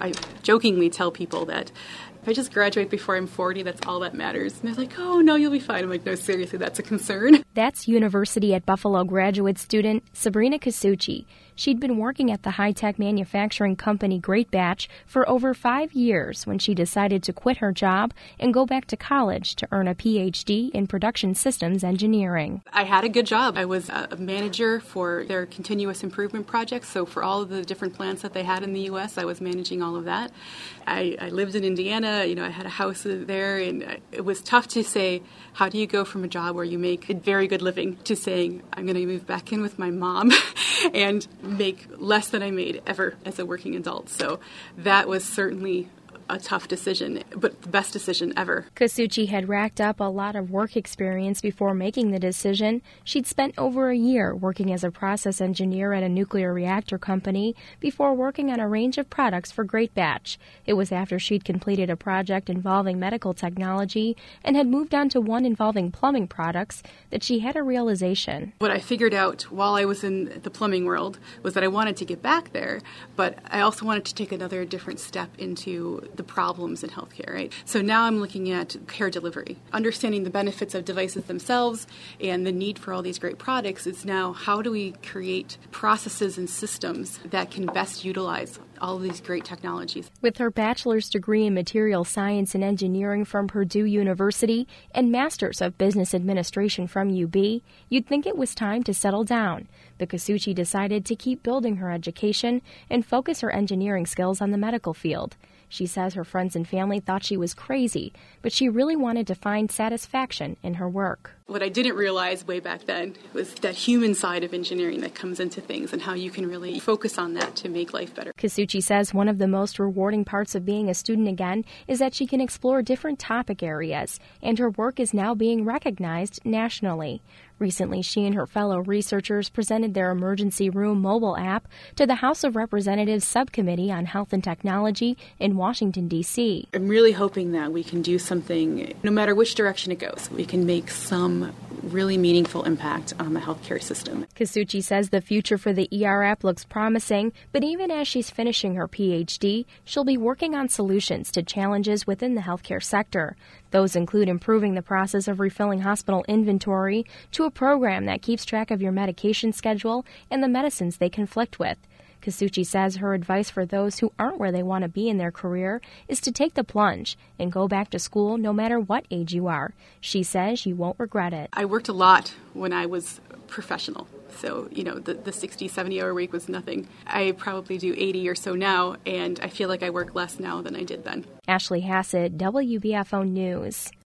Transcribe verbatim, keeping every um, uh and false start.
I jokingly tell people that if I just graduate before I'm forty, that's all that matters. And they're like, oh, no, you'll be fine. I'm like, no, seriously, that's a concern. That's University at Buffalo graduate student Sabrina Casucci. She'd been working at the high-tech manufacturing company Great Batch for over five years when she decided to quit her job and go back to college to earn a P H D in production systems engineering. I had a good job. I was a manager for their continuous improvement projects, so for all of the different plants that they had in the U S, I was managing all of that. I, I lived in Indiana. You know, I had a house there, and it was tough to say, how do you go from a job where you make a very good living to saying, I'm going to move back in with my mom and make less than I made ever as a working adult. So that was certainly a tough decision, but the best decision ever. Casucci had racked up a lot of work experience before making the decision. She'd spent over a year working as a process engineer at a nuclear reactor company before working on a range of products for Great Batch. It was after she'd completed a project involving medical technology and had moved on to one involving plumbing products that she had a realization. What I figured out while I was in the plumbing world was that I wanted to get back there, but I also wanted to take another different step into the problems in healthcare, right? So now I'm looking at care delivery. Understanding the benefits of devices themselves and the need for all these great products is now how do we create processes and systems that can best utilize all of these great technologies. With her bachelor's degree in material science and engineering from Purdue University and master's of business administration from U B, you'd think it was time to settle down. But Casucci decided to keep building her education and focus her engineering skills on the medical field. She says her friends and family thought she was crazy, but she really wanted to find satisfaction in her work. What I didn't realize way back then was that human side of engineering that comes into things and how you can really focus on that to make life better. Casucci says one of the most rewarding parts of being a student again is that she can explore different topic areas, and her work is now being recognized nationally. Recently, she and her fellow researchers presented their emergency room mobile app to the House of Representatives Subcommittee on Health and Technology in Washington, D C I'm really hoping that we can do something, no matter which direction it goes, we can make some really meaningful impact on the healthcare system. Casucci says the future for the E R app looks promising, but even as she's finishing her P H D, she'll be working on solutions to challenges within the healthcare sector. Those include improving the process of refilling hospital inventory to a program that keeps track of your medication schedule and the medicines they conflict with. Casucci says her advice for those who aren't where they want to be in their career is to take the plunge and go back to school no matter what age you are. She says you won't regret it. I worked a lot when I was professional. So, you know, the, the sixty, seventy-hour week was nothing. I probably do eighty or so now, and I feel like I work less now than I did then. Ashley Hassett, W B F O News.